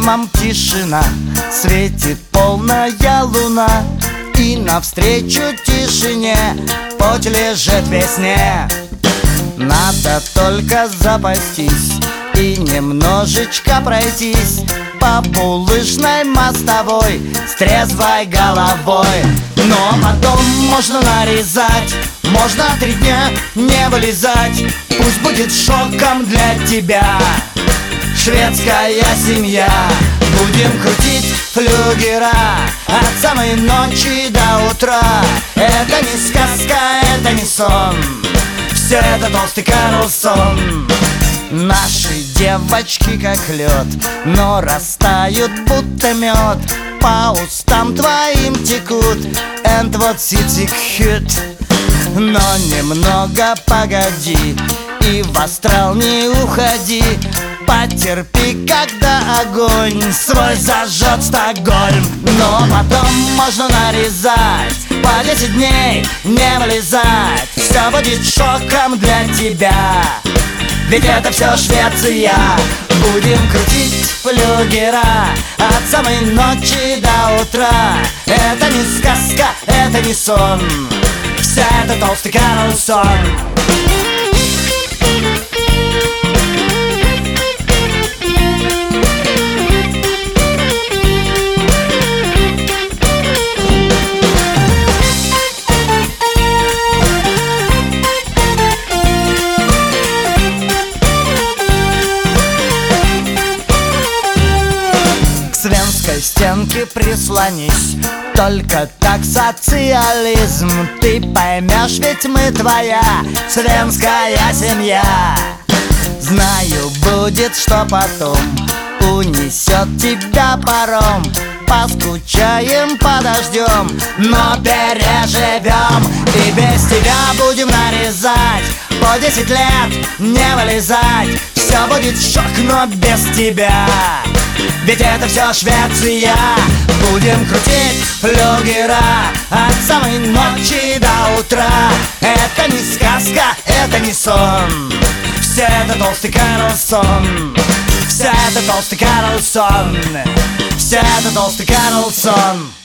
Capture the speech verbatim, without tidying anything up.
пальмам тишина, светит полная луна, и навстречу тишине путь лежит в весне. Надо только запастись и немножечко пройтись по булыжной мостовой с трезвой головой. Но потом можно нарезать, можно три дня не вылезать. Пусть будет шоком для тебя шведская семья. Будем крутить флюгера от самой ночи до утра. Это не сказка, это не сон, все это толстый Карлсон. Наши девочки как лед, но растают будто мед. По устам твоим текут and what's it cute. Но немного погоди и в астрал не уходи. Потерпи, когда огонь свой зажжет Стокгольм. Но потом можно нарезать, по десять дней не вылезать. Все будет шоком для тебя, ведь это все Швеция. Будем крутить флюгера от самой ночи до утра. Это не сказка, это не сон, вся это толстый Карлсон. К свенской стенке прислонись, только так социализм ты поймешь, ведь мы твоя свенская семья. Знаю, будет что потом, унесет тебя паром. Поскучаем, подождем, но переживем. И без тебя будем нарезать, по десять лет не вылезать. Все будет шок, но без тебя, ведь это все Швеция. Будем крутить флюгера от самой ночи до утра. Это не сказка, это не сон, все это толстый Карлсон. Все это толстый Карлсон, все это толстый Карлсон.